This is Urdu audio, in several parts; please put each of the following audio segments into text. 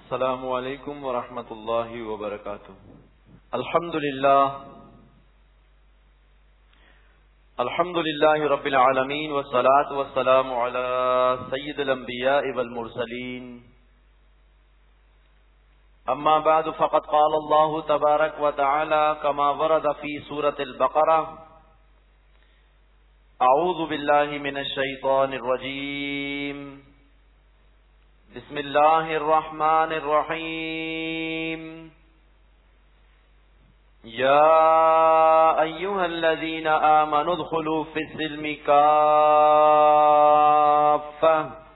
السلام علیکم ورحمۃ اللہ وبرکاتہ۔ الحمد للہ رب العالمین والصلاة والسلام علی سید الانبیاء والمرسلین، اما بعد فقد قال اللہ تبارک وتعالی کما ورد فی سورۃ البقرہ، اعوذ باللہ من الشیطان الرجیم، بسم اللہ الرحمن الرحیم، یا ایہا الذین آمنوا ادخلوا فی السلم کافہ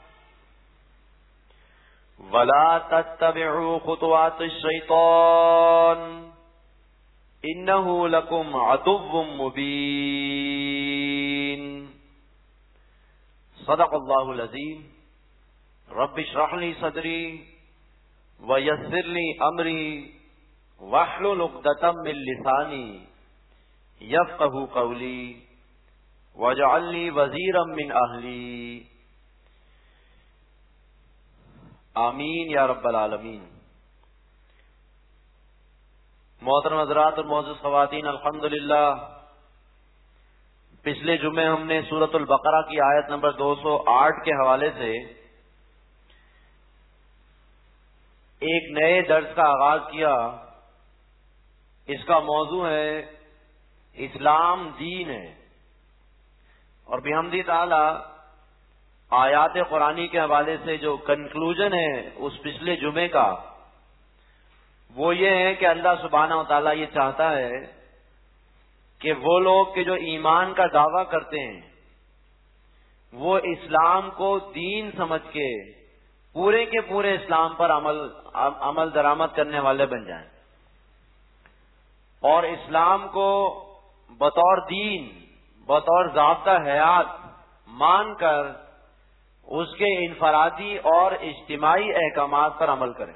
ولا تتبعوا خطوات الشیطان انہ لکم عدو مبین۔ صدق اللہ العظیم۔ رب اشرح لی صدری ویسر لی امری واحلل عقدۃ من لسانی یفقہوا قولی واجعل لی وزیرا من اہلی، آمین یا رب العالمین۔ محترم حضرات اور معزز خواتین، الحمدللہ پچھلے جمعے ہم نے سورۃ البقرہ کی آیت نمبر 208 کے حوالے سے ایک نئے درس کا آغاز کیا۔ اس کا موضوع ہے اسلام دین ہے، اور بحمد تعالی آیات قرآنی کے حوالے سے جو کنکلوژن ہے اس پچھلے جمعے کا، وہ یہ ہے کہ اللہ سبحانہ و تعالیٰ یہ چاہتا ہے کہ وہ لوگ کہ جو ایمان کا دعویٰ کرتے ہیں وہ اسلام کو دین سمجھ کے پورے کے پورے اسلام پر عمل درآمد کرنے والے بن جائیں، اور اسلام کو بطور دین، بطور ضابطہ حیات مان کر اس کے انفرادی اور اجتماعی احکامات پر عمل کریں۔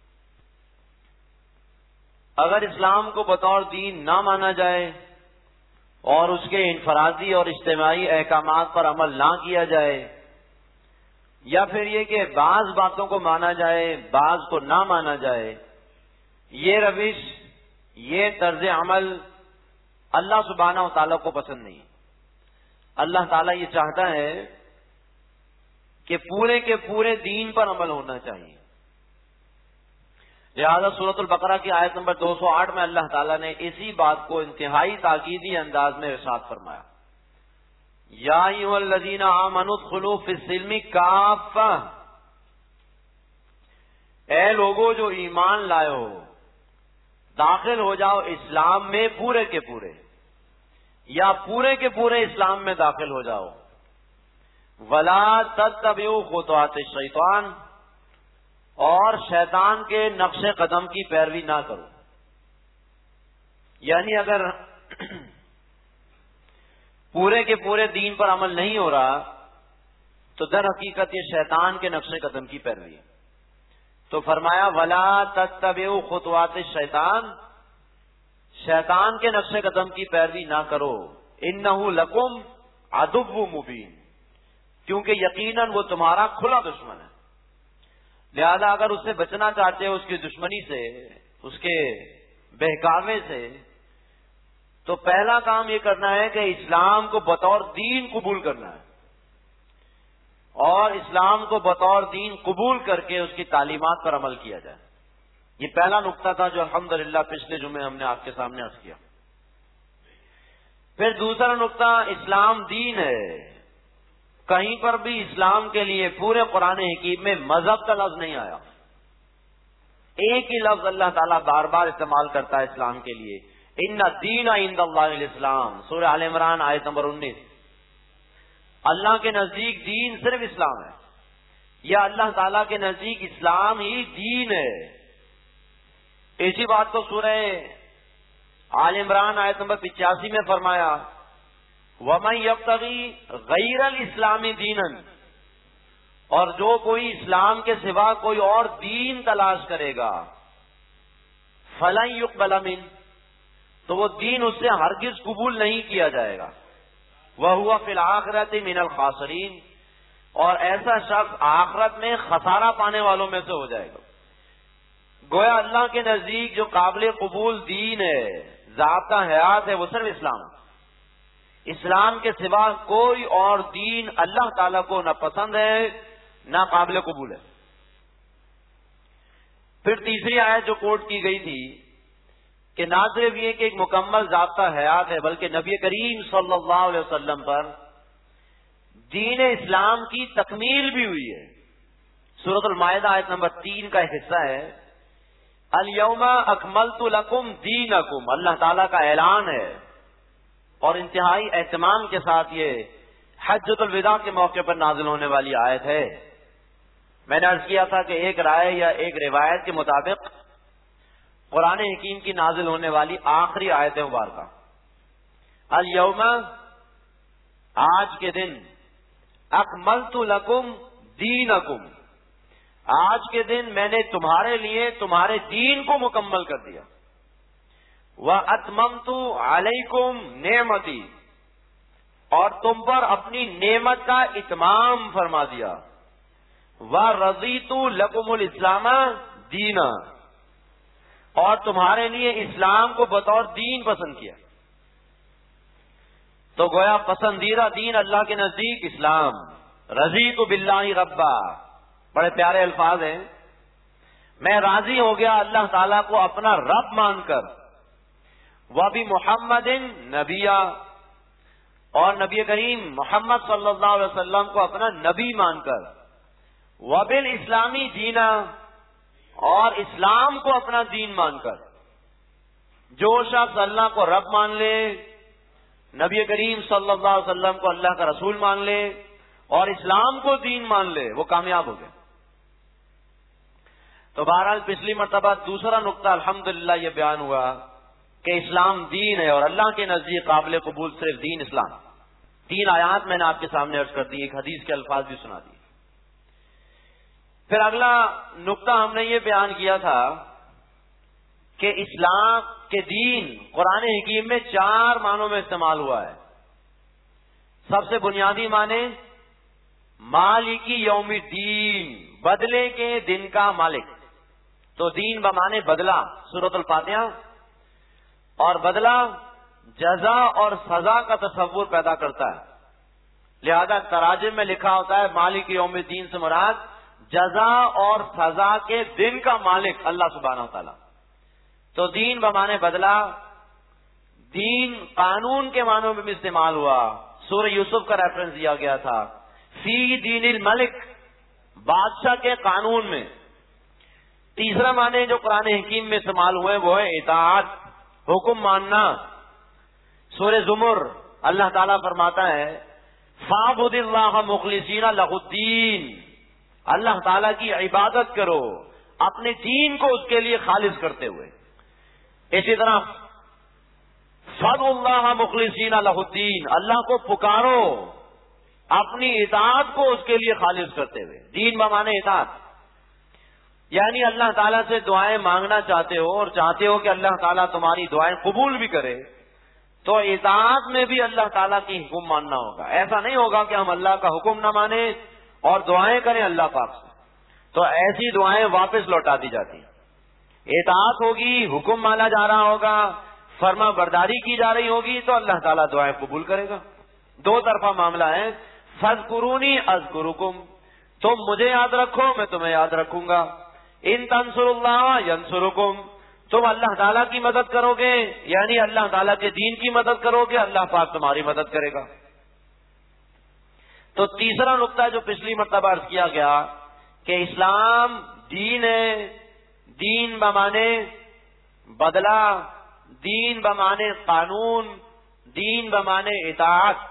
اگر اسلام کو بطور دین نہ مانا جائے اور اس کے انفرادی اور اجتماعی احکامات پر عمل نہ کیا جائے، یا پھر یہ کہ بعض باتوں کو مانا جائے بعض کو نہ مانا جائے، یہ روش، یہ طرز عمل اللہ سبحانہ و تعالیٰ کو پسند نہیں۔ اللہ تعالیٰ یہ چاہتا ہے کہ پورے کے پورے دین پر عمل ہونا چاہیے۔ لہذا سورۃ البقرہ کی آیت نمبر 208 میں اللہ تعالیٰ نے اسی بات کو انتہائی تاکیدی انداز میں ارشاد فرمایا، یا ایھا الذین آمنوا ادخلوا فی السلم کافہ، اے لوگو جو ایمان لائے ہو، داخل ہو جاؤ اسلام میں پورے کے پورے، یا پورے کے پورے اسلام میں داخل ہو جاؤ۔ ولا تتبعوا خطوات الشیطان، اور شیطان کے نقش قدم کی پیروی نہ کرو۔ یعنی اگر پورے کے پورے دین پر عمل نہیں ہو رہا تو در حقیقت یہ شیطان کے نقش قدم کی پیروی ہے۔ تو فرمایا ولا تتبعوا خطوات الشیطان، شیطان کے نقش قدم کی پیروی نہ کرو، انہ لکم عدو مبین، کیونکہ یقیناً وہ تمہارا کھلا دشمن ہے۔ لہذا اگر اس سے بچنا چاہتے ہو، اس کی دشمنی سے، اس کے بہکاوے سے، تو پہلا کام یہ کرنا ہے کہ اسلام کو بطور دین قبول کرنا ہے، اور اسلام کو بطور دین قبول کر کے اس کی تعلیمات پر عمل کیا جائے۔ یہ پہلا نقطہ تھا جو الحمدللہ پچھلے جمعے ہم نے آپ کے سامنے عرض کیا۔ پھر دوسرا نقطہ، اسلام دین ہے، کہیں پر بھی اسلام کے لیے پورے قرآن حکیم میں مذہب کا لفظ نہیں آیا۔ ایک ہی لفظ اللہ تعالیٰ بار بار استعمال کرتا ہے اسلام کے لیے، ان الدین عند اللہ الاسلام، سورہ آل عمران آیت نمبر 19۔ اللہ کے نزدیک دین صرف اسلام ہے، یا اللہ تعالیٰ کے نزدیک اسلام ہی دین ہے۔ اسی بات کو سورہ آل عمران آیت نمبر 85 میں فرمایا، وَمَن يَبْتَغِي غَيْرَ الْإِسْلَامِ دِينًا، اور جو کوئی اسلام کے سوا کوئی اور دین تلاش کرے گا، فَلَن يُقْبَلَ مِنْهُ، تو وہ دین اس سے ہرگز قبول نہیں کیا جائے گا، وَهُوَ فِي الْآخِرَةِ مِنَ الْخَاسِرِينَ، اور ایسا شخص آخرت میں خسارہ پانے والوں میں سے ہو جائے گا۔ گویا اللہ کے نزدیک جو قابل قبول دین ہے، ضابطہ حیات ہے، وہ صرف اسلام۔ اسلام کے سوا کوئی اور دین اللہ تعالیٰ کو نہ پسند ہے نہ قابل قبول ہے۔ پھر تیسری آیت جو کوٹ کی گئی تھی کہ نہ صرف یہ کہ ایک مکمل ضابطہ حیات ہے، بلکہ نبی کریم صلی اللہ علیہ وسلم پر دین اسلام کی تکمیل بھی ہوئی ہے۔ سورۃ المائدہ آیت نمبر 3 کا ایک حصہ ہے، الیوم اکملت لکم دینکم، اللہ تعالیٰ کا اعلان ہے، اور انتہائی اہتمام کے ساتھ یہ حجۃ الوداع کے موقع پر نازل ہونے والی آیت ہے۔ میں نے عرض کیا تھا کہ ایک رائے یا ایک روایت کے مطابق قرآن حکیم کی نازل ہونے والی آخری آیت مبارکہ الیوم، آج کے دن، اکملت لکم دینکم، آج کے دن میں نے تمہارے لیے تمہارے دین کو مکمل کر دیا، وَأَتْمَمْتُ عَلَيْكُمْ نِعْمَتِي، اور تم پر اپنی نعمت کا اتمام فرما دیا، وَرَضِيتُ لَكُمُ الْإِسْلَامَ دِينًا، اور تمہارے لیے اسلام کو بطور دین پسند کیا۔ تو گویا پسندیدہ دین اللہ کے نزدیک اسلام۔ رضیت باللہ ربا، بڑے پیارے الفاظ ہیں، میں راضی ہو گیا اللہ تعالیٰ کو اپنا رب مان کر، وَبِمُحَمَّدٍ نَبِيًّا، اور نبی کریم محمد صلی اللہ علیہ وسلم کو اپنا نبی مان کر، وَبِالْإِسْلَامِ دِينًا، اور اسلام کو اپنا دین مان کر۔ جو شخص اللہ کو رب مان لے، نبی کریم صلی اللہ علیہ وسلم کو اللہ کا رسول مان لے اور اسلام کو دین مان لے، وہ کامیاب ہو گئے۔ تو بہرحال پچھلی مرتبہ دوسرا نقطہ الحمدللہ یہ بیان ہوا کہ اسلام دین ہے، اور اللہ کے نزدیک قابل قبول صرف دین اسلام۔ 3 آیات میں نے آپ کے سامنے عرض کر دی، ایک حدیث کے الفاظ بھی سنا دی۔ پھر اگلا نقطہ ہم نے یہ بیان کیا تھا کہ اسلام کے دین قرآن حکیم میں 4 معنوں میں استعمال ہوا ہے۔ سب سے بنیادی معنی مالکی یوم الدین، بدلے کے دن کا مالک۔ تو دین بمانے بدلہ، سورۃ الفاتحہ، اور بدلہ جزا اور سزا کا تصور پیدا کرتا ہے، لہذا تراجم میں لکھا ہوتا ہے مالک یوم الدین سے مراد جزا اور سزا کے دن کا مالک اللہ سبحانہ وتعالی۔ تو دین بمانے بدلہ، دین قانون کے معنوں میں بھی استعمال ہوا، سورہ یوسف کا ریفرنس دیا گیا تھا، فی دین الملک، بادشاہ کے قانون میں۔ تیسرا معنی جو قرآن حکیم میں استعمال ہوئے وہ ہے اطاعت، حکم ماننا۔ سورہ زمر اللہ تعالیٰ فرماتا ہے فَاعْبُدِ اللَّهَ مُخْلِصِينَ لَهُ الدِّينَ، اللہ تعالیٰ کی عبادت کرو اپنے دین کو اس کے لیے خالص کرتے ہوئے۔ اسی طرح فَادْعُوا اللَّهَ مُخْلِصِينَ لَهُ الدِّينَ، اللہ کو پکارو اپنی اطاعت کو اس کے لیے خالص کرتے ہوئے۔ دین بمانے اطاعت، یعنی اللہ تعالیٰ سے دعائیں مانگنا چاہتے ہو اور چاہتے ہو کہ اللہ تعالیٰ تمہاری دعائیں قبول بھی کرے، تو اطاعت میں بھی اللہ تعالیٰ کی حکم ماننا ہوگا۔ ایسا نہیں ہوگا کہ ہم اللہ کا حکم نہ مانیں اور دعائیں کریں اللہ پاک سے، تو ایسی دعائیں واپس لوٹا دی جاتی۔ اطاعت ہوگی، حکم مانا جا رہا ہوگا، فرما برداری کی جا رہی ہوگی، تو اللہ تعالیٰ دعائیں قبول کرے گا۔ 2 طرفہ معاملہ ہے، فاذکرونی اذکرکم، تم مجھے یاد رکھو میں تمہیں یاد رکھوں گا، ان تنصر اللہ ینصرکم، تم اللہ تعالیٰ کی مدد کرو گے یعنی اللہ تعالیٰ کے دین کی مدد کرو گے، اللہ پاک تمہاری مدد کرے گا۔ تو تیسرا نقطہ جو پچھلی مرتبہ عرض کیا گیا کہ اسلام دین ہے، دین بمانے بدلہ، دین بمانے قانون، دین بمانے اطاعت۔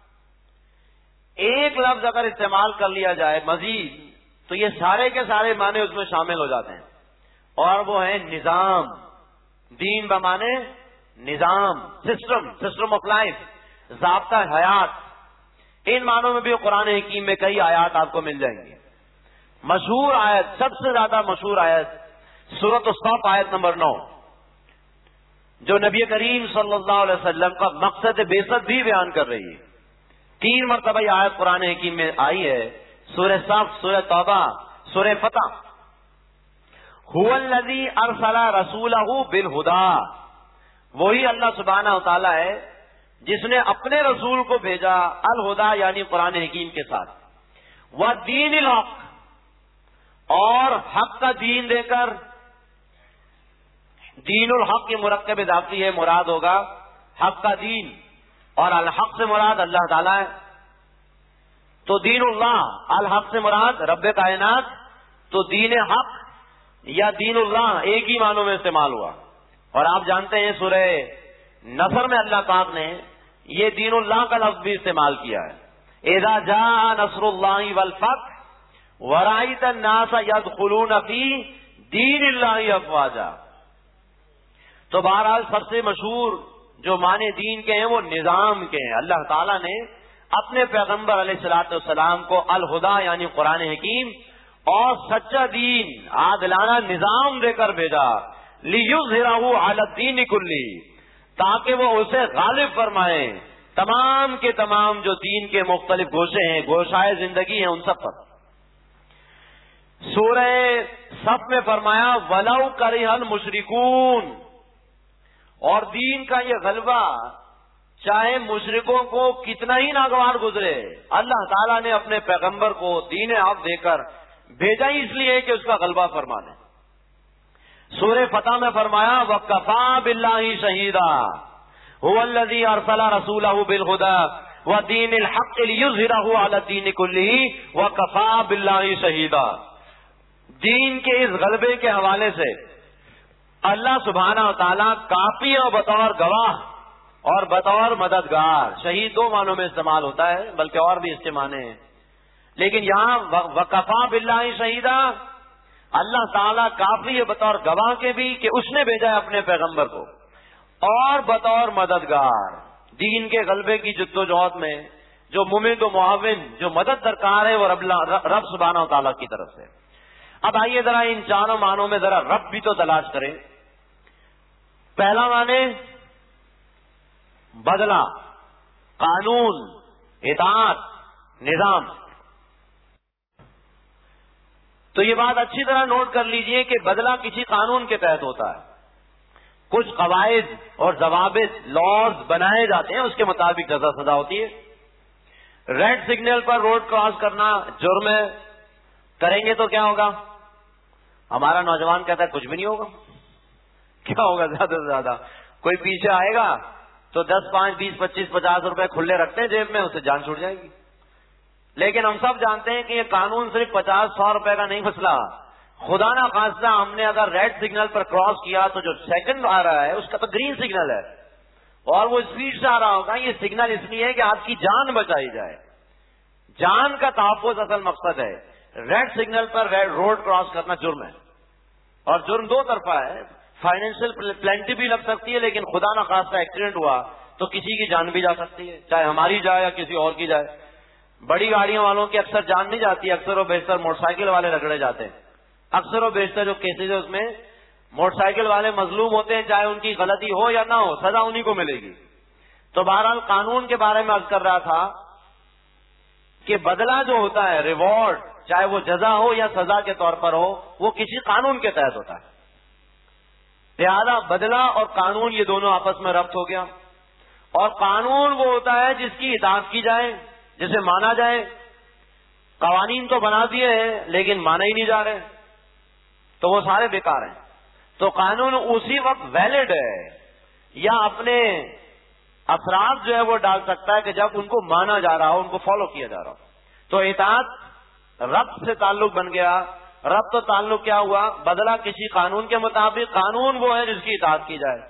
ایک لفظ اگر استعمال کر لیا جائے مزید تو یہ سارے کے سارے معنی اس میں شامل ہو جاتے ہیں، اور وہ ہے نظام۔ دین بمانے نظام، سسٹم آف لائف، ضابطہ حیات۔ ان معنوں میں بھی قرآن حکیم میں کئی آیات آپ کو مل جائیں گی۔ مشہور آیت، سب سے زیادہ مشہور آیت سورۃ الصف آیت نمبر 9، جو نبی کریم صلی اللہ علیہ وسلم کا مقصد بعثت بھی بیان کر رہی ہے۔ 3 مرتبہ یہ آیت قرآن حکیم میں آئی ہے، سورہ صف، سورہ توبہ، سورہ فتح۔ هو الذی ارسل رسولہ بالہدی، وہی اللہ سبحانہ و تعالی ہے جس نے اپنے رسول کو بھیجا الہدی یعنی قرآن حکیم کے ساتھ، والدین الحق، اور حق کا دین دے کر، دین الحق کی مرکب اضافی ہے، مراد ہوگا حق کا دین، اور الحق سے مراد اللہ تعالیٰ ہے، تو دین اللہ، الحق سے مراد رب کائنات، تو دین حق یا دین اللہ ایک ہی معنوں میں استعمال ہوا۔ اور آپ جانتے ہیں سورہ نصر میں اللہ پاک نے یہ دین اللہ کا لفظ بھی استعمال کیا ہے، اذا جاء نصر اللہ والفتح ورأیت الناس يدخلون فی دین اللہ افواجا۔ تو بہرحال سب سے مشہور جو معنی دین کے ہیں وہ نظام کے ہیں۔ اللہ تعالیٰ نے اپنے پیغمبر علیہ الصلوۃ والسلام کو الہدی یعنی قرآن حکیم اور سچا دین، عادلانہ نظام دے کر بھیجا، لِيُظْهِرَهُ عَلَى الدِّينِ كُلِّهِ، تاکہ وہ اسے غالب فرمائیں تمام کے تمام جو دین کے مختلف گوشے ہیں، گوشائے زندگی ہیں، ان سب پر۔ سورہ صف میں فرمایا وَلَوْ كَرِهَ الْمُشْرِكُونَ، اور دین کا یہ غلبہ چاہے مشرکوں کو کتنا ہی ناگوار گزرے، اللہ تعالیٰ نے اپنے پیغمبر کو دین حق دے کر بھیجا ہی اس لیے کہ اس کا غلبہ فرمانے۔ سورہ فتح میں فرمایا وَكَفَى بِاللَّهِ شَهِيدًا هُوَ الَّذِي أَرْسَلَ رَسُولَهُ بِالْهُدَى وَدِينِ الْحَقِّ لِيُظْهِرَهُ عَلَى الدِّينِ كُلِّهِ وَكَفَى بِاللَّهِ شَهِيدًا۔ دین کے اس غلبے کے حوالے سے اللہ سبحانہ و تعالیٰ کافی ہے بطور گواہ اور بطور مددگار۔ شہید دو معنوں میں استعمال ہوتا ہے، بلکہ اور بھی اس کے معنی ہیں، لیکن یہاں وَكَفَى بِاللَّهِ شَهِيدًا، اللہ تعالیٰ کافی ہے بطور گواہ کے بھی کہ اس نے بھیجا ہے اپنے پیغمبر کو، اور بطور مددگار دین کے غلبے کی جدوجہد میں جو ممد و معاون، جو مدد درکار ہے وہ رب سبحانہ و تعالیٰ کی طرف سے۔ اب آئیے ذرا ان چاروں معنوں میں ذرا رب بھی تو تلاش کریں۔ پہلا معنی بدلہ، قانون، اطاعت، نظام۔ تو یہ بات اچھی طرح نوٹ کر لیجئے کہ بدلہ کسی قانون کے تحت ہوتا ہے، کچھ قواعد اور ضوابط، لاز بنائے جاتے ہیں، اس کے مطابق جزا سزا ہوتی ہے۔ ریڈ سگنل پر روڈ کراس کرنا جرم ہے، کریں گے تو کیا ہوگا؟ ہمارا نوجوان کہتا ہے کچھ بھی نہیں ہوگا۔ کیا ہوگا؟ زیادہ سے زیادہ کوئی پیچھے آئے گا تو 10، 5، 20، 25، 50 روپے کھلے رکھتے ہیں جیب میں، اسے جان چھوٹ جائے گی۔ لیکن ہم سب جانتے ہیں کہ یہ قانون صرف 50-100 روپے کا نہیں مسئلہ، خدا نہ خواستہ ہم نے اگر ریڈ سگنل پر کراس کیا تو جو سیکنڈ آ رہا ہے اس کا تو گرین سگنل ہے، اور وہ اسپیڈ سے آ رہا ہوگا۔ یہ سگنل اس لیے ہے کہ آپ کی جان بچائی جائے، جان کا تحفظ اصل مقصد ہے۔ ریڈ سگنل پر روڈ کراس کرنا جرم ہے، اور جرم دو طرفہ ہے، فائنینشیل پلینٹی بھی لگ سکتی ہے، لیکن خدا نہ خواستہ ایکسیڈنٹ ہوا تو کسی کی جان بھی جا سکتی ہے، چاہے ہماری جائے یا کسی اور کی جائے۔ بڑی گاڑیوں والوں کی اکثر جان نہیں جاتی، اکثر و بیشتر موٹر سائیکل والے رگڑے جاتے ہیں۔ اکثر و بیشتر جو کیسز ہے اس میں موٹر سائیکل والے مظلوم ہوتے ہیں، چاہے ان کی غلطی ہو یا نہ ہو، سزا انہی کو ملے گی۔ تو بہرحال قانون کے بارے میں عرض کر رہا تھا کہ بدلہ جو ہوتا ہے، ریوارڈ، چاہے وہ جزا ہو یا سزا کے طور پر ہو، وہ کسی قانون کے تحت ہوتا ہے۔ لہذا بدلہ اور قانون یہ دونوں آپس میں ربط ہو گیا۔ اور قانون وہ ہوتا ہے جس کی اطاعت کی جائے، جسے مانا جائے۔ قوانین تو بنا دیے ہیں لیکن مانا ہی نہیں جا رہے، تو وہ سارے بیکار ہیں۔ تو قانون اسی وقت ویلڈ ہے یا اپنے اثرات جو ہے وہ ڈال سکتا ہے کہ جب ان کو مانا جا رہا ہو، ان کو فالو کیا جا رہا ہو۔ تو اطاعت رب سے تعلق بن گیا۔ رب تو تعلق کیا ہوا؟ بدلہ کسی قانون کے مطابق، قانون وہ ہے جس کی اطاعت کی جائے،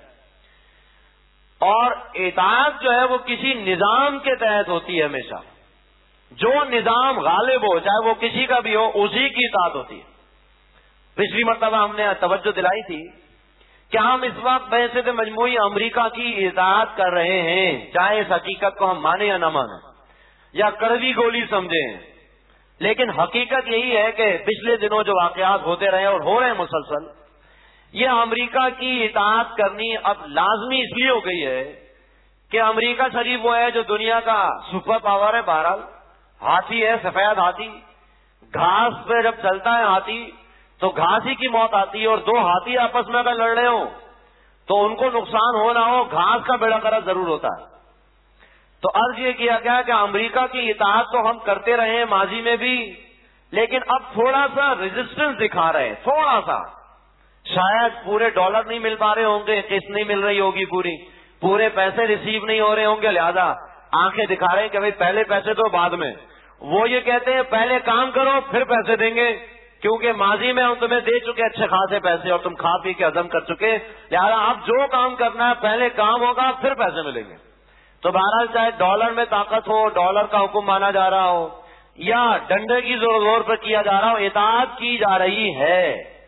اور اطاعت جو ہے وہ کسی نظام کے تحت ہوتی ہے ہمیشہ۔ جو نظام غالب ہو، چاہے وہ کسی کا بھی ہو، اسی کی اطاعت ہوتی ہے۔ پچھلی مرتبہ ہم نے توجہ دلائی تھی کہ ہم اس وقت بحثیت مجموعی امریکہ کی اطاعت کر رہے ہیں، چاہے اس حقیقت کو ہم مانیں یا نہ مانیں، یا کڑوی گولی سمجھیں، لیکن حقیقت یہی ہے کہ پچھلے دنوں جو واقعات ہوتے رہے اور ہو رہے ہیں مسلسل، یہ امریکہ کی اطاعت کرنی اب لازمی اس لیے ہو گئی ہے کہ امریکہ شریف وہ ہے جو دنیا کا سپر پاور ہے۔ بہرحال ہاتھی ہے، سفید ہاتھی، گھاس پہ جب چلتا ہے ہاتھی تو گھاس ہی کی موت آتی ہے، اور دو ہاتھی آپس میں اگر لڑ رہے ہوں تو ان کو نقصان ہو نہ ہو، گھاس کا بیڑا غرق ضرور ہوتا ہے۔ تو عرض یہ کیا گیا کہ امریکہ کی اطاعت تو ہم کرتے رہے ہیں ماضی میں بھی، لیکن اب تھوڑا سا ریزسٹنس دکھا رہے ہیں، تھوڑا سا، شاید پورے ڈالر نہیں مل پا رہے ہوں گے، قسط نہیں مل رہی ہوگی، پورے پیسے ریسیو نہیں ہو رہے ہوں گے، لہذا آنکھیں دکھا رہے ہیں کہ بھئی پہلے پیسے تو بعد میں۔ وہ یہ کہتے ہیں پہلے کام کرو پھر پیسے دیں گے، کیونکہ ماضی میں ہم تمہیں دے چکے اچھے خاصے پیسے اور تم کھا پی کے ہضم کر چکے، لہذا اب جو کام کرنا ہے پہلے کام ہوگا پھر پیسے ملیں گے۔ تو بہرحال چاہے ڈالر میں طاقت ہو، ڈالر کا حکم مانا جا رہا ہو، یا ڈنڈے کی زور پر کیا جا رہا ہو، اطاعت کی جا رہی ہے۔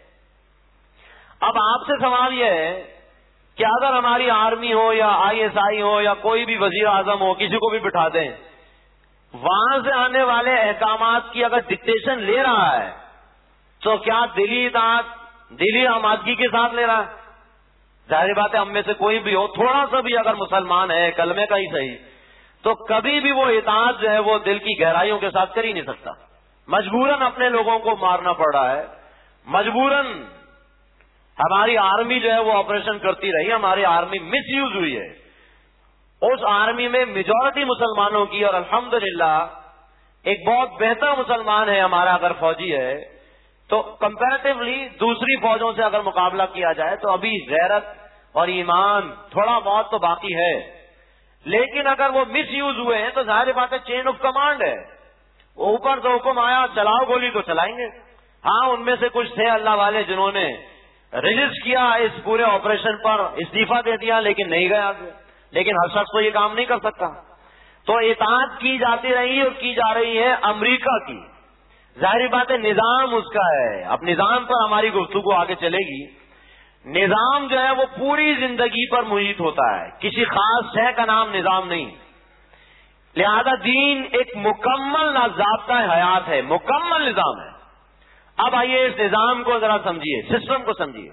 اب آپ سے سوال یہ ہے کہ اگر ہماری آرمی ہو یا ISI ہو یا کوئی بھی وزیر اعظم ہو، کسی کو بھی بٹھا دیں، وہاں سے آنے والے احکامات کی اگر ڈکٹیشن لے رہا ہے تو کیا دلی اطاعت، دلی آمادگی کے ساتھ لے رہا ہے؟ ظاہر بات ہے ہم میں سے کوئی بھی ہو، تھوڑا سا بھی اگر مسلمان ہے، کلمے کا ہی صحیح، تو کبھی بھی وہ اطاعت جو ہے وہ دل کی گہرائیوں کے ساتھ کر ہی نہیں سکتا۔ مجبوراً اپنے لوگوں کو مارنا پڑ رہا ہے، مجبوراً ہماری آرمی جو ہے وہ آپریشن کرتی رہی، ہماری آرمی مس یوز ہوئی ہے، اس آرمی میں میجورٹی مسلمانوں کی، اور الحمدللہ ایک بہت بہتر مسلمان ہے ہمارا اگر فوجی ہے، تو کمپیریٹیولی دوسری فوجوں سے اگر مقابلہ کیا جائے تو ابھی غیرت اور ایمان تھوڑا بہت تو باقی ہے، لیکن اگر وہ مس یوز ہوئے ہیں تو ظاہر بات ہے چین آف کمانڈ ہے، اوپر سے حکم آیا چلاؤ گولی تو چلائیں گے۔ ہاں ان میں سے کچھ تھے اللہ والے جنہوں نے رجسٹ کیا اس پورے آپریشن پر، استعفیٰ دے دیا لیکن نہیں گیا آگے، لیکن ہر شخص تو یہ کام نہیں کر سکتا۔ تو اطاعت کی جاتی رہی اور کی جا رہی ہے امریکہ کی، ظاہر بات ہے نظام اس کا ہے، اب نظام پر ہماری گفتگو آگے چلے گی۔ نظام جو ہے وہ پوری زندگی پر محیط ہوتا ہے، کسی خاص شے کا نام نظام نہیں، لہذا دین ایک مکمل ضابطہ حیات ہے، مکمل نظام ہے۔ اب آئیے اس نظام کو ذرا سمجھیے، سسٹم کو سمجھیے۔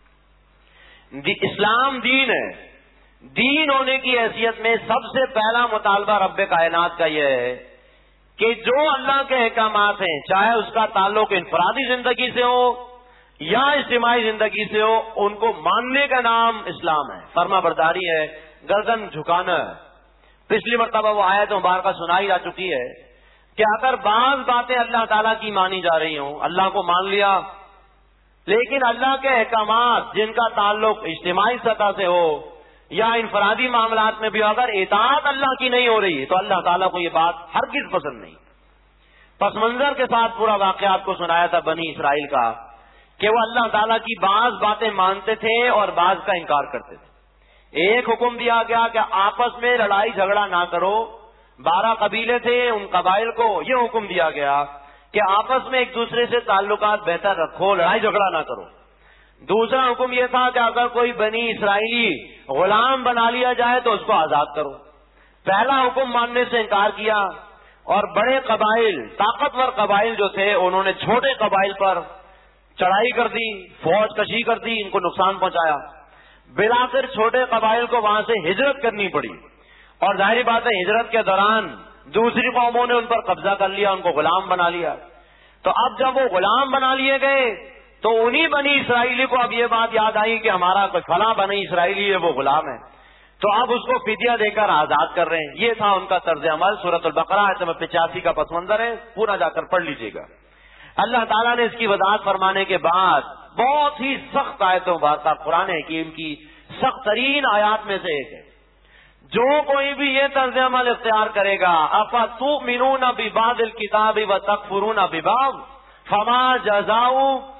اسلام دین ہے، دین ہونے کی حیثیت میں سب سے پہلا مطالبہ رب کائنات کا یہ ہے کہ جو اللہ کے احکامات ہیں، چاہے اس کا تعلق انفرادی زندگی سے ہو یا اجتماعی زندگی سے ہو، ان کو ماننے کا نام اسلام ہے، فرما برداری ہے، گردن جھکانا ہے۔ پچھلی مرتبہ وہ آیت مبارکہ سنائی جا چکی ہے کہ اگر بعض باتیں اللہ تعالیٰ کی مانی جا رہی ہوں، اللہ کو مان لیا، لیکن اللہ کے احکامات جن کا تعلق اجتماعی سطح سے ہو یا انفرادی معاملات میں بھی اگر اطاعت اللہ کی نہیں ہو رہی تو اللہ تعالیٰ کو یہ بات ہرگز پسند نہیں۔ پس منظر کے ساتھ پورا واقعات کو سنایا تھا بنی اسرائیل کا کہ وہ اللہ تعالیٰ کی بعض باتیں مانتے تھے اور بعض کا انکار کرتے تھے۔ ایک حکم دیا گیا کہ آپس میں لڑائی جھگڑا نہ کرو، 12 قبیلے تھے، ان قبائل کو یہ حکم دیا گیا کہ آپس میں ایک دوسرے سے تعلقات بہتر رکھو، لڑائی جھگڑا نہ کرو۔ دوسرا حکم یہ تھا کہ اگر کوئی بنی اسرائیلی غلام بنا لیا جائے تو اس کو آزاد کرو۔ پہلا حکم ماننے سے انکار کیا، اور بڑے قبائل، طاقتور قبائل جو تھے، انہوں نے چھوٹے قبائل پر چڑھائی کر دی، فوج کشی کر دی، ان کو نقصان پہنچایا۔ بلاخر چھوٹے قبائل کو وہاں سے ہجرت کرنی پڑی، اور ظاہری بات ہے ہجرت کے دوران دوسری قوموں نے ان پر قبضہ کر لیا، ان کو غلام بنا لیا۔ تو اب جب وہ غلام بنا لیے گئے تو انہی بنی اسرائیلی کو اب یہ بات یاد آئی کہ ہمارا کوئی فلاں بنی اسرائیلی ہے وہ غلام ہے، تو اب اس کو فدیہ دے کر آزاد کر رہے ہیں۔ یہ تھا ان کا طرز عمل۔ سورۃ البقرہ آیت نمبر 85 کا پس منظر ہے، پورا جا کر پڑھ لیجئے گا۔ اللہ تعالیٰ نے اس کی وضاحت فرمانے کے بعد بہت ہی سخت آیتوں بارکہ، قرآن حکیم کی سخت ترین آیات میں سے ایک ہے، جو کوئی بھی یہ طرز عمل اختیار کرے گا، افتؤمنون ببعض الکتاب وتکفرون ببعض فما جزاء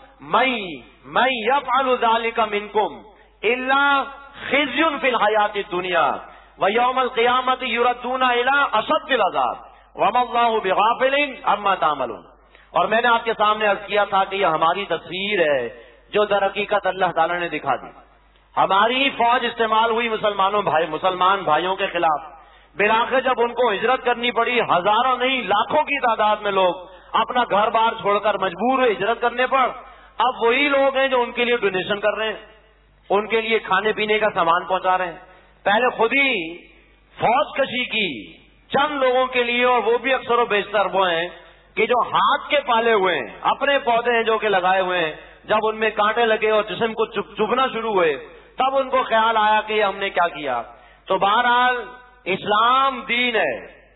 من یفعل ذلک منکم الا خزی فی الحیاۃ الدنیا ویوم القیامۃ یردون الی اشد العذاب وما اللہ بغافل عما تعملون۔ اور میں نے آپ کے سامنے عرض کیا تھا کہ یہ ہماری تصویر ہے جو در حقیقت اللہ تعالیٰ نے دکھا دی۔ ہماری فوج استعمال ہوئی مسلمان بھائیوں کے خلاف، بلاخر جب ان کو ہجرت کرنی پڑی، ہزاروں نہیں لاکھوں کی تعداد میں لوگ اپنا گھر بار چھوڑ کر مجبور ہوئے ہجرت کرنے پر۔ اب وہی لوگ ہیں جو ان کے لیے ڈونیشن کر رہے ہیں، ان کے لیے کھانے پینے کا سامان پہنچا رہے ہیں۔ پہلے خود ہی فوج کشی کی چند لوگوں کے لیے، اور وہ بھی اکثر و بیشتر وہ ہیں کہ جو ہاتھ کے پالے ہوئے ہیں، اپنے پودے ہیں جو کہ لگائے ہوئے ہیں، جب ان میں کانٹے لگے اور جسم کو چبھنا شروع ہوئے تب ان کو خیال آیا کہ یہ ہم نے کیا کیا. تو بہرحال اسلام دین ہے،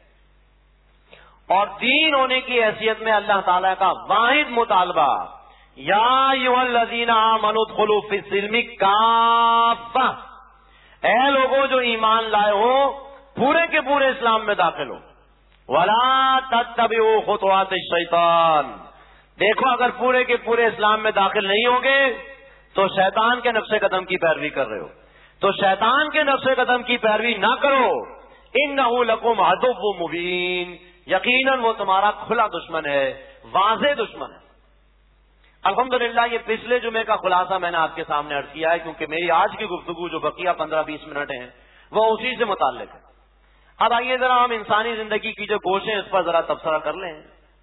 اور دین ہونے کی حیثیت میں اللہ تعالیٰ کا واحد مطالبہ یا ایھا الذین آمنوا ادخلوا فی السلم کافہ، اے لوگوں جو ایمان لائے ہو پورے کے پورے اسلام میں داخل ہو. ولا تتبعوا خطوات الشیطان، دیکھو اگر پورے کے پورے اسلام میں داخل نہیں ہوگے تو شیطان کے نقش قدم کی پیروی کر رہے ہو. تو شیطان کے نقش قدم کی پیروی نہ کرو. انہ لکم عدو مبین، یقیناً وہ تمہارا کھلا دشمن ہے، واضح دشمن ہے. الحمدللہ یہ پچھلے جمعے کا خلاصہ میں نے آپ کے سامنے عرض کیا ہے، کیونکہ میری آج کی گفتگو جو بقیہ 15-20 منٹ ہیں وہ اسی سے متعلق ہے. اب آئیے ذرا ہم انسانی زندگی کی جو گوشیں اس پر ذرا تبصرہ کر لیں.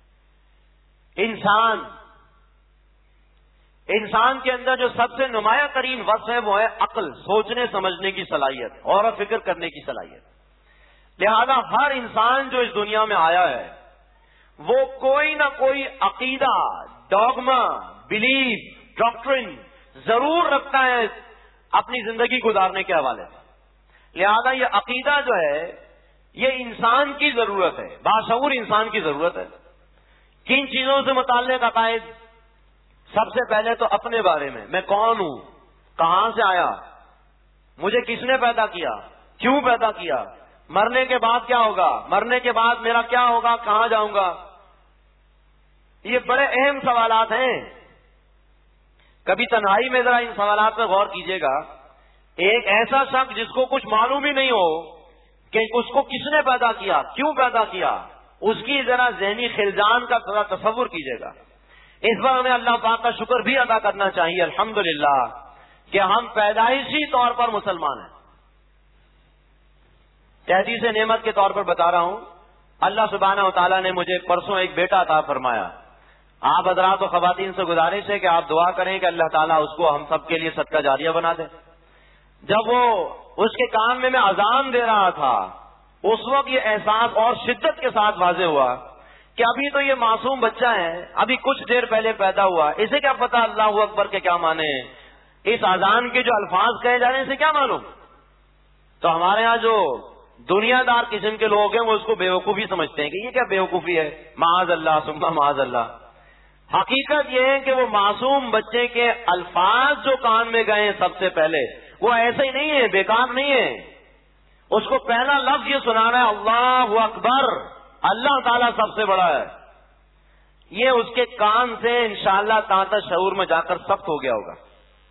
انسان کے اندر جو سب سے نمایاں ترین وصف ہے وہ ہے عقل، سوچنے سمجھنے کی صلاحیت، غور و فکر کرنے کی صلاحیت. لہذا ہر انسان جو اس دنیا میں آیا ہے وہ کوئی نہ کوئی عقیدہ، ڈوگما، بلیف، ڈاکٹرن ضرور رکھتا ہے اپنی زندگی گزارنے کے حوالے سے. لہذا یہ عقیدہ جو ہے یہ انسان کی ضرورت ہے، باشعور انسان کی ضرورت ہے. کن چیزوں سے متعلق عقائد؟ سب سے پہلے تو اپنے بارے میں کون ہوں، کہاں سے آیا، مجھے کس نے پیدا کیا، کیوں پیدا کیا، مرنے کے بعد کیا ہوگا، مرنے کے بعد میرا کیا ہوگا، کہاں جاؤں گا. یہ بڑے اہم سوالات ہیں. کبھی تنہائی میں ذرا ان سوالات پہ غور کیجیے گا. ایک ایسا شخص جس کو کچھ معلوم ہی نہیں ہو کہ اس کو کس نے پیدا کیا، کیوں پیدا کیا، اس کی ذرا ذہنی خلجان کا ذرا تصور کیجیے گا. اس پر ہمیں اللہ پاک کا شکر بھی ادا کرنا چاہیے الحمدللہ کہ ہم پیدائشی طور پر مسلمان ہیں. تحدیث نعمت کے طور پر بتا رہا ہوں، اللہ سبحانہ و تعالیٰ نے مجھے پرسوں ایک بیٹا عطا فرمایا. آپ حضرات و خواتین سے گزارش ہے کہ آپ دعا کریں کہ اللہ تعالیٰ اس کو ہم سب کے لیے صدقہ جاریہ بنا دے. جب وہ اس کے کان میں اذان دے رہا تھا اس وقت یہ احساس اور شدت کے ساتھ واضح ہوا کہ ابھی تو یہ معصوم بچہ ہے، ابھی کچھ دیر پہلے پیدا ہوا، اسے کیا پتا اللہ اکبر کے کیا معنی ہیں، اس اذان کے جو الفاظ کہے جا رہے ہیں اسے کیا معلوم. تو ہمارے ہاں جو دنیا دار قسم کے لوگ ہیں وہ اس کو بیوقوفی سمجھتے ہیں کہ یہ کیا بیوقوفی ہے، معاذ اللہ ثم معاذ اللہ. حقیقت یہ ہے کہ وہ معصوم بچے کے الفاظ جو کان میں گئے ہیں سب سے پہلے وہ ایسے ہی نہیں ہے، بیکار نہیں ہے. اس کو پہلا لفظ یہ سنانا ہے اللہ اکبر، اللہ تعالیٰ سب سے بڑا ہے. یہ اس کے کان سے انشاءاللہ تاتا شعور میں جا کر سخت ہو گیا ہوگا.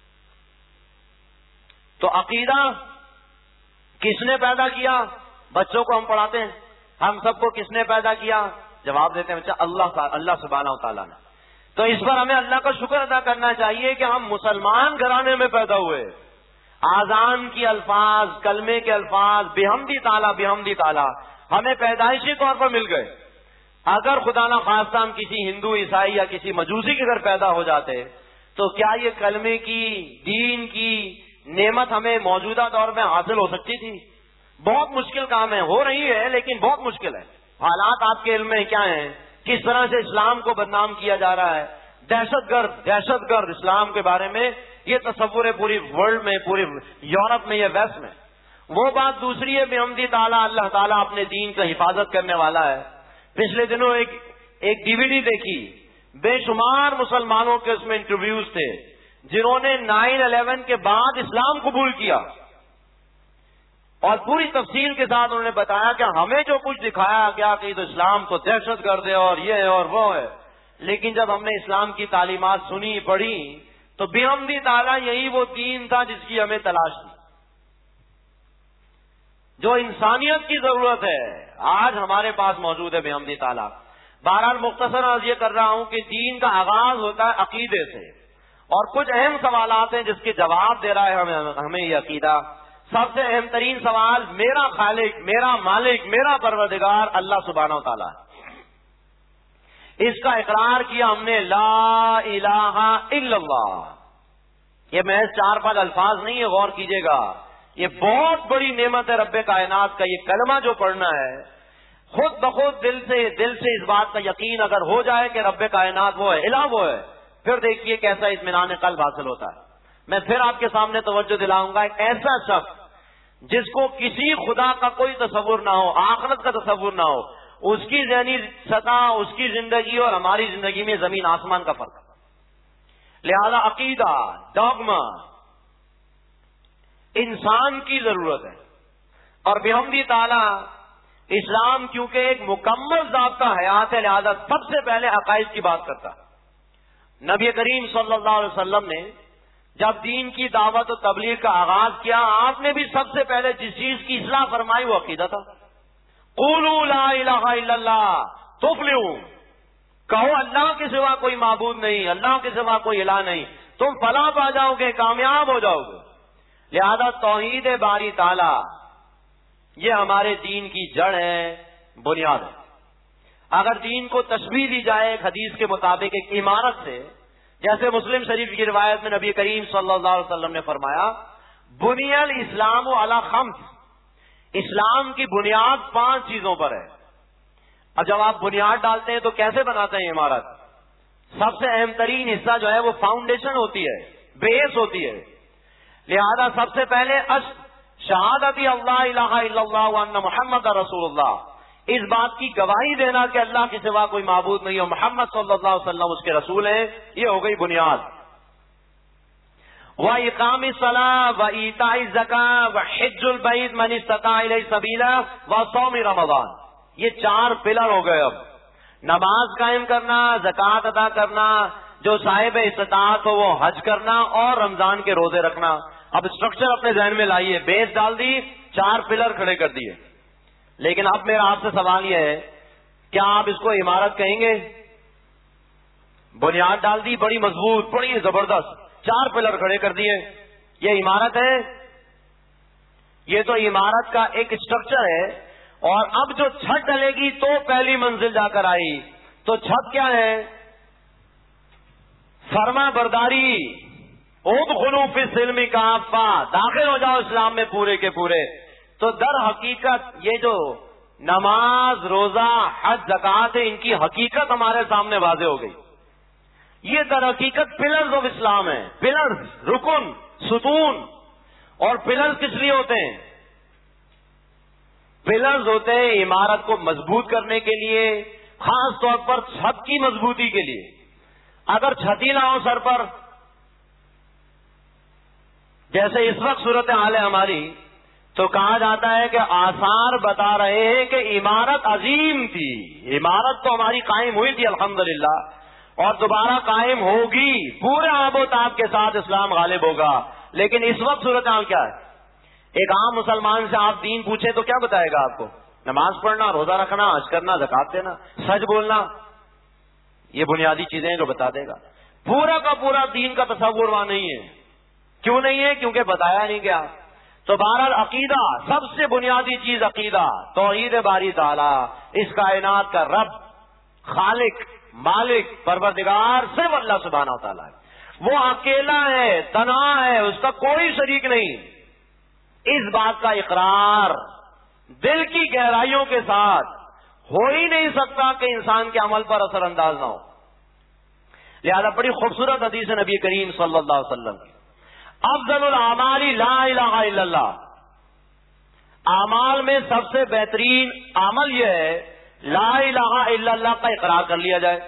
تو عقیدہ کس نے پیدا کیا؟ بچوں کو ہم پڑھاتے ہیں، ہم سب کو کس نے پیدا کیا؟ جواب دیتے ہیں بچہ اللہ سبحانہ و تعالیٰ نے. تو اس پر ہمیں اللہ کا شکر ادا کرنا چاہیے کہ ہم مسلمان گھرانے میں پیدا ہوئے. آذان کی الفاظ، کلمے کے الفاظ، بحمدی تعالیٰ بحمدی تعالیٰ ہمیں پیدائشی طور پر مل گئے. اگر خدا نہ خواستہ ہم کسی ہندو، عیسائی یا کسی مجوسی کے گھر پیدا ہو جاتے تو کیا یہ کلمے کی، دین کی نعمت ہمیں موجودہ دور میں حاصل ہو سکتی تھی؟ بہت مشکل کام ہے. ہو رہی ہے لیکن بہت مشکل ہے. حالات آپ کے علم میں کیا ہیں، کس طرح سے اسلام کو بدنام کیا جا رہا ہے. دہشت گرد اسلام کے بارے میں یہ تصور ہے پوری ورلڈ میں، پوری یورپ میں یا ویسٹ میں. وہ بات دوسری ہے بحمدی تعالیٰ اللہ تعالیٰ اپنے دین کا حفاظت کرنے والا ہے. پچھلے دنوں ایک ڈی وی ڈی دیکھی، بے شمار مسلمانوں کے اس میں انٹرویوز تھے جنہوں نے 9/11 کے بعد اسلام قبول کیا، اور پوری تفصیل کے ساتھ انہوں نے بتایا کہ ہمیں جو کچھ دکھایا گیا کہ تو اسلام تو دہشت گرد ہے اور یہ ہے اور وہ ہے، لیکن جب ہم نے اسلام کی تعلیمات سنی پڑھی تو بحمدی تعالیٰ یہی وہ دین تھا جس کی ہمیں تلاش تھی. جو انسانیت کی ضرورت ہے آج ہمارے پاس موجود ہے بحمدی تعالیٰ. بہرحال مختصر عرض یہ کر رہا ہوں کہ دین کا آغاز ہوتا ہے عقیدے سے، اور کچھ اہم سوالات ہیں جس کے جواب دے رہا ہے ہمیں یہ عقیدہ. سب سے اہم ترین سوال، میرا خالق، میرا مالک، میرا پروردگار اللہ سبحانہ و تعالیٰ ہے. اس کا اقرار کیا ہم نے، لا الہ الا اللہ. یہ محض 4-5 الفاظ نہیں ہے، غور کیجئے گا، یہ بہت بڑی نعمت ہے رب کائنات کا. یہ کلمہ جو پڑھنا ہے خود بخود دل سے اس بات کا یقین اگر ہو جائے کہ رب کائنات وہ ہے، الہ وہ ہے، پھر دیکھیے کیسا اطمینان قلب حاصل ہوتا ہے۔ میں پھر آپ کے سامنے توجہ دلاؤں گا، ایک ایسا شخص جس کو کسی خدا کا کوئی تصور نہ ہو، آخرت کا تصور نہ ہو، اس کی ذہنی سطح، اس کی زندگی اور ہماری زندگی میں زمین آسمان کا فرق ہے۔ لہذا عقیدہ، ڈاگما انسان کی ضرورت ہے، اور بحمدہ تعالی اسلام کیونکہ ایک مکمل ضابطہ حیات ہے، لہذا سب سے پہلے عقائد کی بات کرتا ہے۔ نبی کریم صلی اللہ علیہ وسلم نے جب دین کی دعوت و تبلیغ کا آغاز کیا، آپ نے بھی سب سے پہلے جس چیز کی اصلاح فرمائی وہ عقیدہ تھا۔ قولوا لا الہ الا اللہ تفلحوا، کہو اللہ کے سوا کوئی معبود نہیں، اللہ کے سوا کوئی الہ نہیں، تم فلاح پا جاؤ گے، کامیاب ہو جاؤ گے۔ لہذا توحید باری تعالی یہ ہمارے دین کی جڑ ہے، بنیاد ہے۔ اگر دین کو تشبیہ دی جائے ایک حدیث کے مطابق ایک عمارت سے، جیسے مسلم شریف کی روایت میں نبی کریم صلی اللہ علیہ وسلم نے فرمایا بنی الاسلام علی خمس، اسلام کی بنیاد 5 چیزوں پر ہے۔ اب جب آپ بنیاد ڈالتے ہیں تو کیسے بناتے ہیں عمارت؟ سب سے اہم ترین حصہ جو ہے وہ فاؤنڈیشن ہوتی ہے، بیس ہوتی ہے۔ لہذا سب سے پہلے شہادت اللہ الہ الا اللہ وان محمد رسول اللہ، اس بات کی گواہی دینا کہ اللہ کے سوا کوئی معبود نہیں ہو، محمد صلی اللہ علیہ وسلم اس کے رسول ہیں، یہ ہو گئی بنیاد۔ وَإِقَامِ الصَّلَاةِ وَإِيتَاءِ الزَّكَاةِ وَحِجُّ الْبَيْتِ مَنِ اسْتَطَاعَ إِلَيْهِ سَبِيلًا وَصَوْمِ رَمَضَانَ، یہ 4 پلر ہو گئے۔ اب نماز قائم کرنا، زکوٰۃ ادا کرنا، جو صاحب استطاعت ہو وہ حج کرنا، اور رمضان کے روزے رکھنا۔ اب اسٹرکچر اپنے ذہن میں لائیے، بیس ڈال دی، 4 پلر کھڑے کر دیے۔ لیکن اب میرا آپ سے سوال یہ ہے، کیا آپ اس کو عمارت کہیں گے؟ بنیاد ڈال دی بڑی مضبوط، بڑی زبردست، 4 پلر کھڑے کر دیے، یہ عمارت ہے؟ یہ تو عمارت کا ایک اسٹرکچر ہے، اور اب جو چھت ڈلے گی تو پہلی منزل جا کر آئی، تو چھت کیا ہے؟ فرما برداری، ادخلوا فی السلم کافہ، داخل ہو جاؤ اسلام میں پورے کے پورے۔ تو در حقیقت یہ جو نماز، روزہ، حج، زکوٰۃ ہے، ان کی حقیقت ہمارے سامنے واضح ہو گئی۔ یہ در حقیقت پلرز آف اسلام ہیں، پلرز، رکن، ستون۔ اور پلرز کس لیے ہوتے ہیں؟ پلرز ہوتے ہیں عمارت کو مضبوط کرنے کے لیے، خاص طور پر چھت کی مضبوطی کے لیے۔ اگر چھت ہی نہ ہو سر پر، جیسے اس وقت صورتحال ہے ہماری، تو کہا جاتا ہے کہ آثار بتا رہے ہیں کہ عمارت عظیم تھی، عمارت تو ہماری قائم ہوئی تھی الحمدللہ، اور دوبارہ قائم ہوگی، پورے آب و تاب کے ساتھ اسلام غالب ہوگا۔ لیکن اس وقت صورتحال کیا ہے؟ ایک عام مسلمان سے آپ دین پوچھیں تو کیا بتائے گا آپ کو؟ نماز پڑھنا، روزہ رکھنا، حج کرنا، زکوٰۃ دینا، سچ بولنا، یہ بنیادی چیزیں جو بتا دے گا۔ پورا کا پورا دین کا تصور وہاں نہیں ہے۔ کیوں نہیں ہے؟ کیونکہ بتایا نہیں گیا۔ تو بہرحال عقیدہ، سب سے بنیادی چیز عقیدہ، توحید باری تعالیٰ، اس کائنات کا رب، خالق، مالک، پروردگار صرف اللہ سبحانہ و تعالیٰ ہے، وہ اکیلا ہے، تنہا ہے، اس کا کوئی شریک نہیں۔ اس بات کا اقرار دل کی گہرائیوں کے ساتھ ہو ہی نہیں سکتا کہ انسان کے عمل پر اثر انداز نہ ہو۔ لہذا بڑی خوبصورت حدیث ہے نبی کریم صلی اللہ علیہ وسلم کی، افضل الاعمال لا الہ الا اللہ، اعمال میں سب سے بہترین عمل یہ ہے لا الہ الا اللہ کا اقرار کر لیا جائے،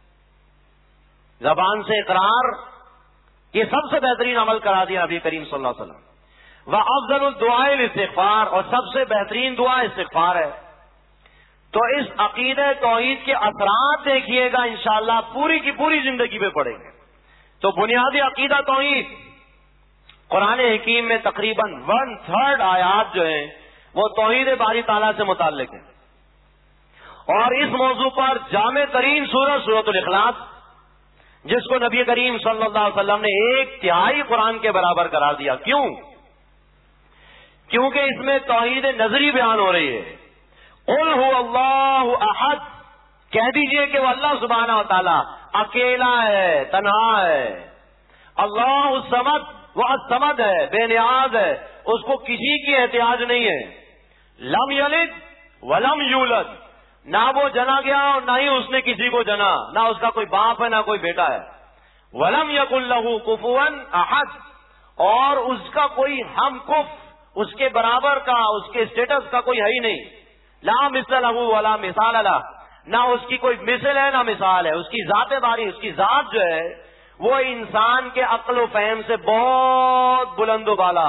زبان سے اقرار، یہ سب سے بہترین عمل کرا دیا نبی کریم صلی اللہ علیہ وسلم۔ وافضل الدعاء الاستغفار، اور سب سے بہترین دعا استغفار ہے۔ تو اس عقیدہ توحید کے اثرات دیکھیے گا انشاءاللہ پوری کی پوری زندگی میں پڑیں گے۔ تو بنیادی عقیدہ توحید، قرآن حکیم میں تقریباً 1/3 آیات جو ہیں وہ توحید باری تعالیٰ سے متعلق ہیں، اور اس موضوع پر جامع ترین سورت سورۃ الاخلاص، جس کو نبی کریم صلی اللہ علیہ وسلم نے 1/3 قرآن کے برابر قرار دیا۔ کیوں؟ کیونکہ اس میں توحید نظری بیان ہو رہی ہے۔ قل هو اللہ احد، کہہ دیجئے کہ وہ اللہ سبحانہ و تعالیٰ اکیلا ہے، تنہا ہے۔ اللہ الصمد، وہ الصمد ہے، بے نیاز ہے، اس کو کسی کی احتیاج نہیں ہے۔ لم یلد ولم یولد، نہ وہ جنا گیا اور نہ ہی اس نے کسی کو جنا، نہ اس کا کوئی باپ ہے نہ کوئی بیٹا ہے. ولم یکن لہ کفوا احد، اور اس کا کوئی ہم کف، اس کے برابر کا، اس کے اسٹیٹس کا کوئی ہے ہی نہیں. لا مثل لہ ولا مثال لہ، نہ اس کی کوئی مثل ہے نہ مثال ہے. اس کی ذات باری، اس کی ذات جو ہے وہ انسان کے عقل و فہم سے بہت بلند و بالا.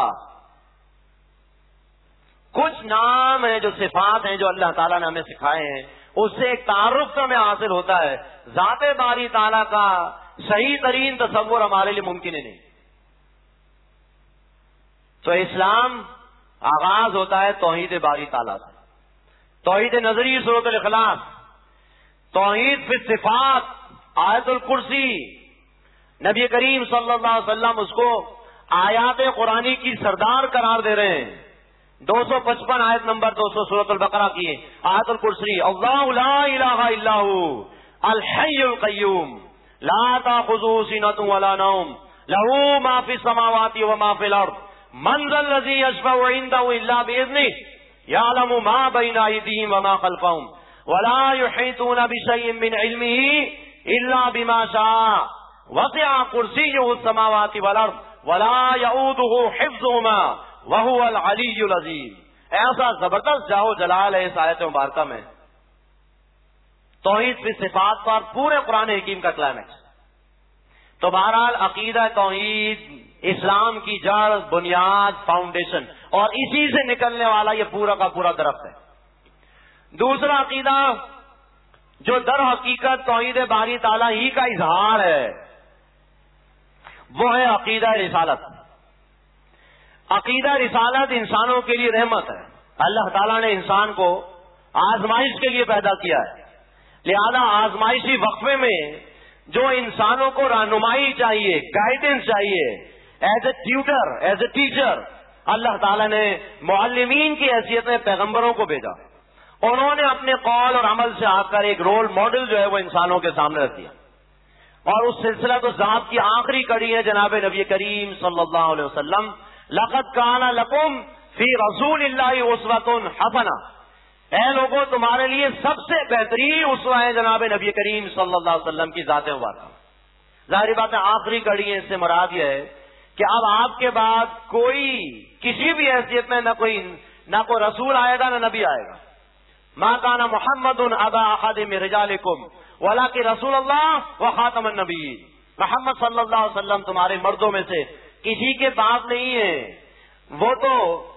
کچھ نام ہیں جو صفات ہیں جو اللہ تعالیٰ نے ہمیں سکھائے ہیں، اس سے ایک تعارف تو ہمیں حاصل ہوتا ہے. ذات باری تعالیٰ کا صحیح ترین تصور ہمارے لیے ممکن ہی نہیں. تو اسلام آغاز ہوتا ہے توحید باری تعالیٰ سے. توحید نظری سورۃ الاخلاص، توحید فی الصفات آیت الکرسی. نبی کریم صلی اللہ علیہ وسلم اس کو آیات قرآنی کی سردار قرار دے رہے ہیں. 255 آیت نمبر 200 سورۃ البقرہ کی آیت الکرسی. اللہ لا الہ الا هو الحی القیوم لا تأخذه سنة ولا نوم له ما في السماوات وما في الارض من ذا الذي يشفع عنده الا باذنه يعلم ما بين ايديهم وما خلفهم ولا يحيطون بشيء من علمه الا بما شاء وسع کرسیہ السماوات والارض ولا یؤودہ حفظہما وہو العلی العظیم. ایسا زبردست جاؤ جلال ہے اس آیت مبارکہ میں. توحید فی صفات پر پورے قرآن حکیم کا کلائمیکس. تو بہرحال عقیدہ توحید اسلام کی جڑ، بنیاد، فاؤنڈیشن، اور اسی سے نکلنے والا یہ پورا کا پورا درخت ہے. دوسرا عقیدہ جو در حقیقت توحید باری تعالیٰ ہی کا اظہار ہے وہ ہے عقیدہ رسالت. عقیدہ رسالت انسانوں کے لیے رحمت ہے. اللہ تعالیٰ نے انسان کو آزمائش کے لیے پیدا کیا ہے، لہذا آزمائشی وقفے میں جو انسانوں کو رہنمائی چاہیے، گائیڈنس چاہیے، as a tutor, as a teacher, اللہ تعالیٰ نے معلمین کی حیثیت میں پیغمبروں کو بھیجا. انہوں نے اپنے قول اور عمل سے آ کر ایک رول ماڈل جو ہے وہ انسانوں کے سامنے رکھ دیا. اور اس سلسلہ تو ذات کی آخری کڑی ہے جناب نبی کریم صلی اللہ علیہ وسلم. لقد کان لکم فی رسول اللہ اسوۃ حسنہ. اے لوگوں، تمہارے لیے سب سے بہترین اسوہ ہے جناب نبی کریم صلی اللہ علیہ وسلم کی ذات مبارکہ. ظاہر بات ہے آخری کڑی ہے، اس سے مراد یہ ہے کہ اب آپ کے بعد کوئی کسی بھی حیثیت میں نہ کوئی رسول آئے گا نہ نبی آئے گا. ما کان محمد ابا احد من رجالکم ولکن رسول اللہ و خاتم النبیین. محمد صلی اللہ علیہ وسلم تمہارے مردوں میں سے کسی کے باپ نہیں ہیں، وہ تو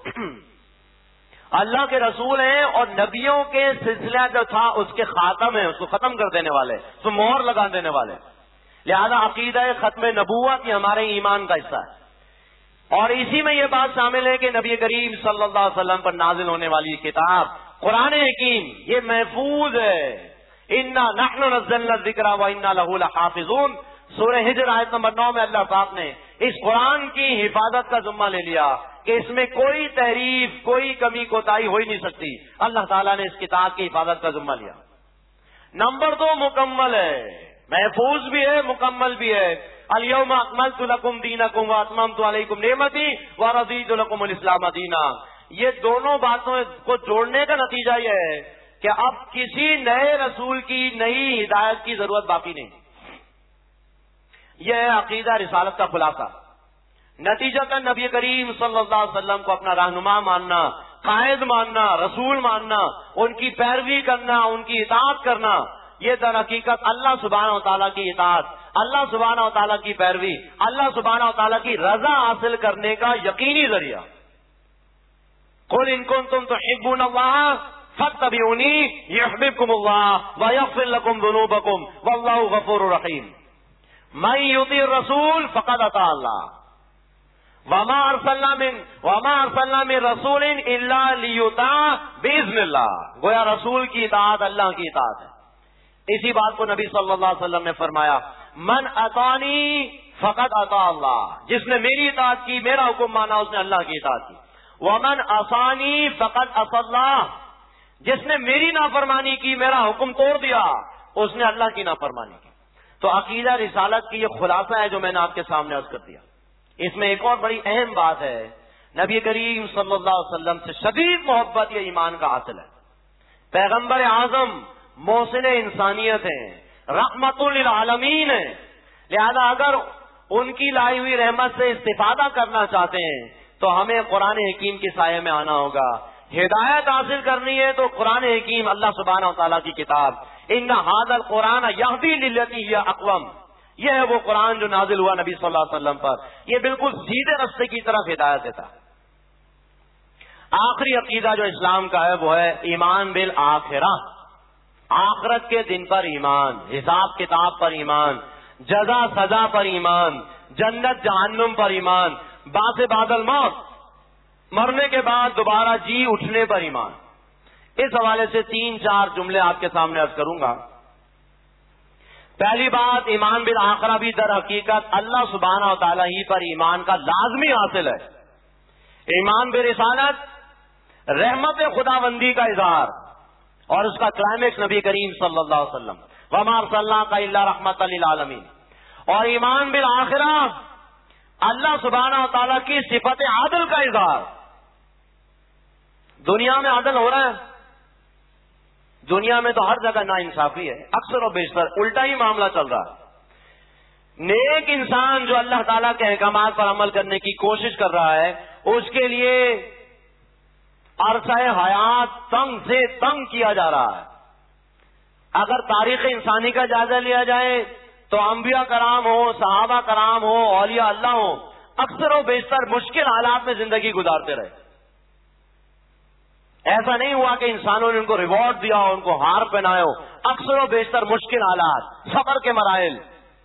اللہ کے رسول ہیں اور نبیوں کے سلسلہ جو تھا اس کے خاتم ہیں، اس کو ختم کر دینے والے، اس کو مہر لگا دینے والے. لہذا عقیدہ ختم نبوت یہ ہمارے ایمان کا حصہ ہے. اور اسی میں یہ بات شامل ہے کہ نبی کریم صلی اللہ علیہ وسلم پر نازل ہونے والی کتاب قرآن حکیم یہ محفوظ ہے. انا نحن نزلنا الذکر وانا لہ لحافظون. سورہ ہجر آیت نمبر 9 میں اللہ پاک نے اس قرآن کی حفاظت کا ذمہ لے لیا کہ اس میں کوئی تحریف، کوئی کمی کوتاہی ہو ہی نہیں سکتی. اللہ تعالیٰ نے اس کتاب کی حفاظت کا ذمہ لیا. نمبر 2 مکمل ہے، محفوظ بھی ہے، مکمل بھی ہے. الیوم اکملت لکم دینکم واتممت علیکم نعمتی ورضیت لکم الاسلام دینا. یہ دونوں باتوں کو جوڑنے کا نتیجہ یہ ہے کہ اب کسی نئے رسول کی نئی ہدایت کی ضرورت باقی نہیں. یہ ہے عقیدہ رسالت کا خلاصہ. نتیجتاً نبی کریم صلی اللہ علیہ وسلم کو اپنا رہنما ماننا، قائد ماننا، رسول ماننا، ان کی پیروی کرنا، ان کی اطاعت کرنا، یہ در حقیقت اللہ سبحانہ و تعالیٰ کی اطاعت، اللہ سبحانہ و تعالیٰ کی پیروی، اللہ سبحانہ و تعالیٰ کی رضا حاصل کرنے کا یقینی ذریعہ. قل ان کنتم تحبون اللہ فاتبعونی یحببکم اللہ ویغفر لکم ذنوبکم واللہ غفور رحیم. من یطیع الرسول فقد اطاع اللہ وما ارسلنا من رسول الا لیطاع باذن اللہ. گویا رسول کی اطاعت اللہ کی اطاعت ہے. اسی بات کو نبی صلی اللہ علیہ وسلم نے فرمایا، من اطاعنی فقد اطاع اللہ. جس نے میری اطاعت کی، میرا حکم مانا، اس نے اللہ کی اطاعت کی. ومن عصانی فقد عصى اللہ. جس نے میری نافرمانی کی، میرا حکم توڑ دیا، اس نے اللہ کی نافرمانی کی. تو عقیدہ رسالت کی یہ خلاصہ ہے جو میں نے آپ کے سامنے عرض کر دیا. اس میں ایک اور بڑی اہم بات ہے، نبی کریم صلی اللہ علیہ وسلم سے شدید محبت یہ ایمان کا حاصل ہے. پیغمبر اعظم محسن انسانیت ہیں، رحمت للعالمین ہیں، لہذا اگر ان کی لائی ہوئی رحمت سے استفادہ کرنا چاہتے ہیں تو ہمیں قرآن حکیم کے سائے میں آنا ہوگا. ہدایت حاصل کرنی ہے تو قرآن حکیم، اللہ سبحانہ و تعالیٰ کی کتاب، ان ھذا القرآن یہدی للتی ہی اقوم، یہ ہے وہ قرآن جو نازل ہوا نبی صلی اللہ علیہ وسلم پر، یہ بالکل سیدھے راستے کی طرف ہدایت دیتا. آخری عقیدہ جو اسلام کا ہے وہ ہے ایمان بالآخرہ، آخرت کے دن پر ایمان، حساب کتاب پر ایمان، جزا سزا پر ایمان، جنت جہنم پر ایمان، بعث بعد الموت، مرنے کے بعد دوبارہ جی اٹھنے پر ایمان. اس حوالے سے 3-4 جملے آپ کے سامنے عرض کروں گا. پہلی بات، ایمان بالآخرہ بھی در حقیقت اللہ سبحانہ و تعالیٰ ہی پر ایمان کا لازمی حاصل ہے. ایمان برسالت، رحمت خداوندی کا اظہار، اور اس کا کلائمیکس نبی کریم صلی اللہ علیہ وسلم، وما ارسلناک الا رحمۃ للعالمین. اور ایمان بالآخرہ، اللہ سبحانہ و تعالیٰ کی صفت عدل کا اظہار. دنیا میں عدل ہو رہا ہے؟ دنیا میں تو ہر جگہ ناانصافی ہے، اکثر و بیشتر الٹا ہی معاملہ چل رہا ہے. نیک انسان جو اللہ تعالیٰ کے احکامات پر عمل کرنے کی کوشش کر رہا ہے، اس کے لیے عرصہ حیات تنگ سے تنگ کیا جا رہا ہے. اگر تاریخ انسانی کا جائزہ لیا جائے تو انبیاء کرام ہو، صحابہ کرام ہو، اولیاء اللہ ہو، اکثر و بیشتر مشکل حالات میں زندگی گزارتے رہے. ایسا نہیں ہوا کہ انسانوں نے ان کو ریوارڈ دیا ہو، ان کو ہار پہنائے ہو. اکثر و بیشتر مشکل حالات، صبر کے مراحل.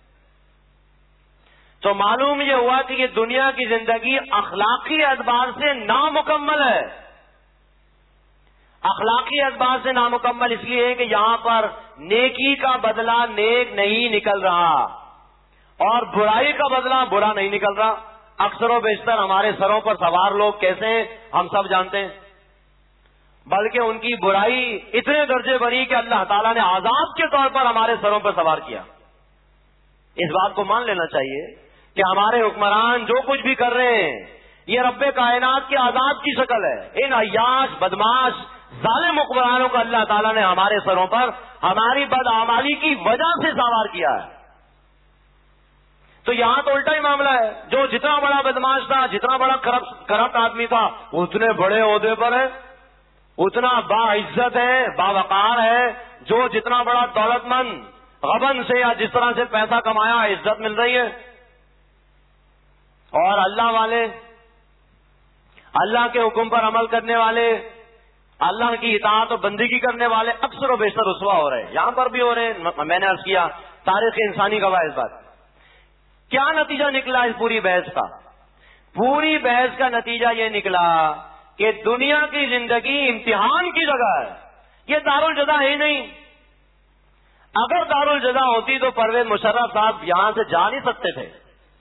تو معلوم یہ ہوا کہ یہ دنیا کی زندگی اخلاقی اعتبار سے نامکمل ہے. اخلاقی اعتبار سے نامکمل اس لیے ہے کہ یہاں پر نیکی کا بدلہ نیک نہیں نکل رہا اور برائی کا بدلہ برا نہیں نکل رہا. اکثر و بیشتر ہمارے سروں پر سوار لوگ کیسے ہیں ہم سب جانتے ہیں، بلکہ ان کی برائی اتنے درجے بری کہ اللہ تعالیٰ نے عذاب کے طور پر ہمارے سروں پر سوار کیا. اس بات کو مان لینا چاہیے کہ ہمارے حکمران جو کچھ بھی کر رہے ہیں یہ رب کائنات کے عذاب کی شکل ہے. ان عیاش، بدماش، ظالم حکمرانوں کو اللہ تعالیٰ نے ہمارے سروں پر ہماری بدعمالی کی وجہ سے سوار کیا ہے. تو یہاں تو الٹا ہی معاملہ ہے. جو جتنا بڑا بدماش تھا، جتنا بڑا کرپٹ آدمی تھا، اتنے بڑے عہدے پر ہے، اتنا با عزت ہے، باوقار ہے. جو جتنا بڑا دولت مند، غبن سے یا جس طرح سے پیسہ کمایا، عزت مل رہی ہے. اور اللہ والے، اللہ کے حکم پر عمل کرنے والے، اللہ کی اطاعت و بندگی کرنے والے اکثر و بیشتر رسوا ہو رہے ہیں. یہاں پر بھی ہو رہے ہیں. میں نے عرض کیا تاریخ انسانی کا باعث بات. کیا نتیجہ نکلا اس پوری بحث کا؟ پوری بحث کا نتیجہ یہ نکلا کہ دنیا کی زندگی امتحان کی جگہ ہے. یہ دارالجزا ہے ہی نہیں. اگر دارالجزا ہوتی تو پرویز مشرف صاحب یہاں سے جا نہیں سکتے تھے.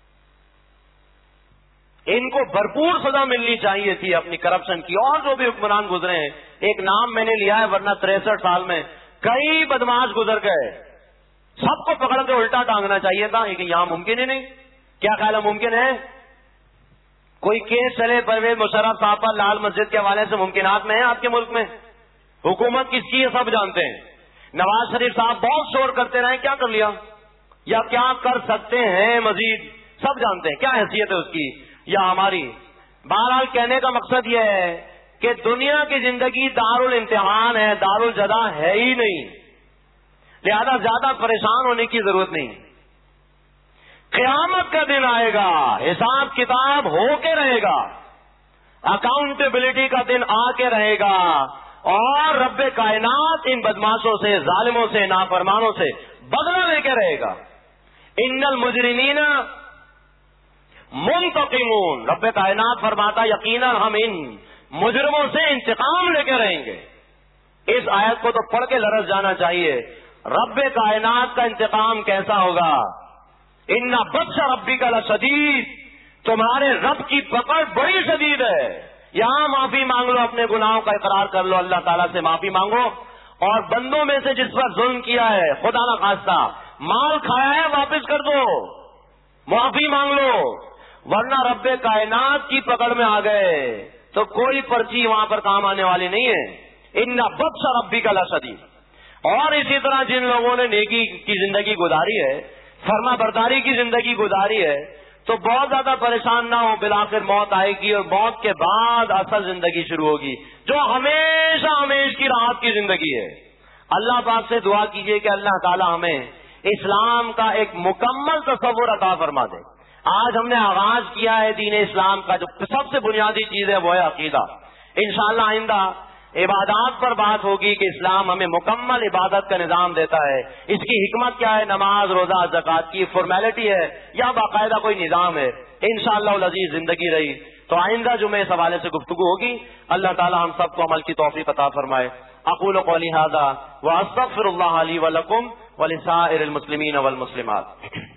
ان کو بھرپور سزا ملنی چاہیے تھی اپنی کرپشن کی. اور جو بھی حکمران گزرے ہیں، ایک نام میں نے لیا ہے، ورنہ 63 سال میں کئی بدماش گزر گئے. سب کو پکڑ کے الٹا ٹانگنا چاہیے تھا، لیکن یہاں ممکن ہی نہیں. کیا خیال ہے ممکن ہے؟ کوئی کیس چلے پرویز مشرف صاحب پر لال مسجد کے حوالے سے ممکنات میں ہے آپ کے ملک میں؟ حکومت کس کی ہے سب جانتے ہیں. نواز شریف صاحب بہت شور کرتے رہے، کیا کر لیا یا کیا کر سکتے ہیں مزید سب جانتے ہیں. کیا حیثیت ہے اس کی یا ہماری؟ بہرحال کہنے کا مقصد یہ ہے کہ دنیا کی زندگی دارالامتحان ہے، دارالجزا ہے ہی نہیں. لہذا زیادہ پریشان ہونے کی ضرورت نہیں. قیامت کا دن آئے گا، حساب کتاب ہو کے رہے گا، اکاؤنٹیبلٹی کا دن آ کے رہے گا، اور رب کائنات ان بدماشوں سے، ظالموں سے، نافرمانوں سے بدلہ لے کے رہے گا. ان المجرمین منتقمون، رب کائنات فرماتا یقیناً ہم ان مجرموں سے انتقام لے کے رہیں گے. اس آیت کو تو پڑھ کے لرز جانا چاہیے. رب کائنات کا انتقام کیسا ہوگا؟ ان بطش ربک لشدید، تمہارے رب کی پکڑ بڑی شدید ہے. یہاں معافی مانگ لو، اپنے گناہوں کا اقرار کر لو، اللہ تعالیٰ سے معافی مانگو، اور بندوں میں سے جس پر ظلم کیا ہے، خدا نہ خواستہ مال کھایا ہے، واپس کر دو، معافی مانگ لو. ورنہ رب کائنات کی پکڑ میں آ گئے تو کوئی پرچی وہاں پر کام آنے والی نہیں ہے. ان بطش ربک لشدید. اور اسی طرح جن لوگوں نے نیکی کی زندگی گزاری ہے، فرما برداری کی زندگی گزاری ہے، تو بہت زیادہ پریشان نہ ہو، بالآخر موت آئے گی اور موت کے بعد اصل زندگی شروع ہوگی جو ہمیشہ ہمیش کی راحت کی زندگی ہے. اللہ پاک سے دعا کیجئے کہ اللہ تعالی ہمیں اسلام کا ایک مکمل تصور عطا فرما دے. آج ہم نے آغاز کیا ہے دین اسلام کا، جو سب سے بنیادی چیز ہے وہ ہے عقیدہ. انشاءاللہ آئندہ عبادات پر بات ہوگی کہ اسلام ہمیں مکمل عبادت کا نظام دیتا ہے. اس کی حکمت کیا ہے؟ نماز، روزہ، زکوٰۃ کی فارمیلٹی ہے یا باقاعدہ کوئی نظام ہے؟ انشاءاللہ العزیز زندگی رہی تو آئندہ جمعے اس حوالے سے گفتگو ہوگی. اللہ تعالی ہم سب کو عمل کی توفیق عطا فرمائے. اقول قولی ھذا واستغفر اللہ لی ولکم ولسائر المسلمین والمسلمات.